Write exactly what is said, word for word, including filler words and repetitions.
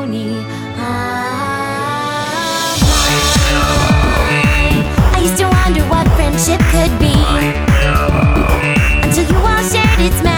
pony. Ah, I used to wonder what friendship could be, until you all shared its